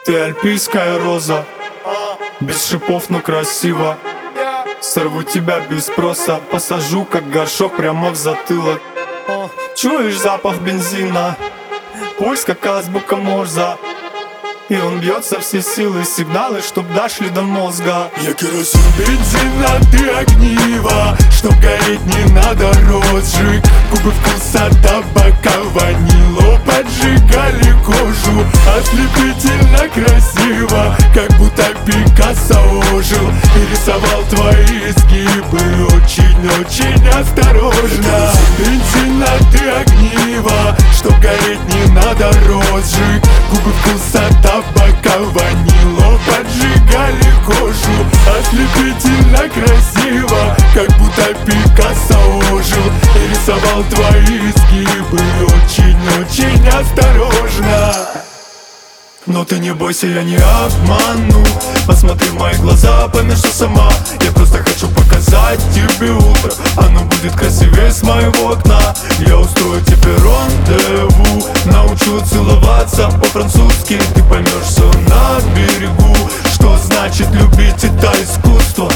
Ты альпийская роза, без шипов, но красиво. Сорву тебя без спроса, посажу как горшок прямо в затылок. Чуешь запах бензина, пульс как азбука Морзе, и он бьет со всей силы, сигналы, чтоб дошли до мозга. Я керосин, бензин, а ты огниво, чтоб гореть не надо розжиг. Губы вкуса табака, ванило поджигали кожу. Ослепительно красиво, как будто Пикассо ожил и рисовал твои изгибы очень-очень осторожно. Бензин, а ты огниво, чтоб гореть не надо розжиг. Губы вкуса табака, ванило поджигали кожу. Ослепительно красиво, как будто Пикассо ожил и рисовал твои изгибы очень-очень осторожно. Но ты не бойся, я не обману. Посмотри в мои глаза, пойми, что сама. Я просто хочу показать тебе утро, оно будет красивее с моего окна. Я устрою тебе рандеву, научу целоваться по-французски. Ты поймешь все на берегу, что значит любить, это искусство.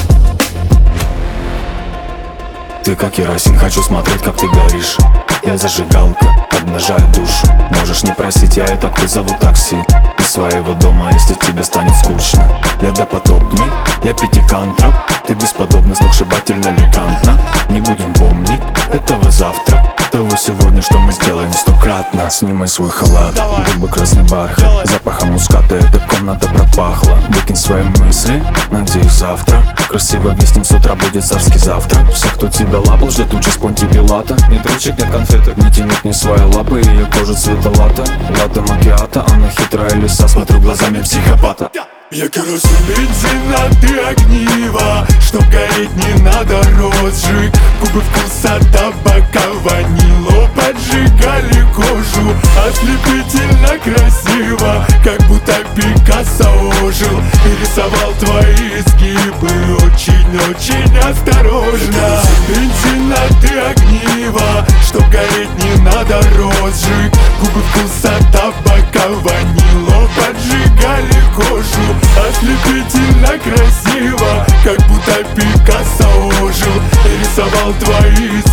Ты как керосин, хочу смотреть, как ты горишь. Я зажигалка, обнажаю душу. Можешь не просить, я и так вызову такси из своего дома, если тебе станет скучно. Я допотопный, я пятикантроп. Ты бесподобна, сногсшибательно элегантна. Не будем помнить этого завтра, того сегодня, что мы сделаем стократно. Снимай свой халат, губы красный бархат, запахом муската эта комната пропахла. Выкинь свои мысли, надеюсь завтра красиво виснем, с утра будет царский завтрак. Все, кто тебя лапал, ждет участь Понти Пилата. Нет ручек, нет конфеток, не тянет ни свои лапы. Ее кожа цвета лата, лата макиата. Она хитрая лиса, смотрю глазами психопата. Я керосин, бензин, а ты огниво, чтоб гореть не надо розжиг. Губы вкуса табака, ванило поджигали кожу. Ослепительно красиво, как будто Пикассо ожил и рисовал твои изгибы очень-очень осторожно. Бензин, а ты огниво, чтоб гореть не надо розжиг. Губы вкуса табака, ванило поджигали кожу. Ослепительно красиво, как будто Пикассо ожил и рисовал твои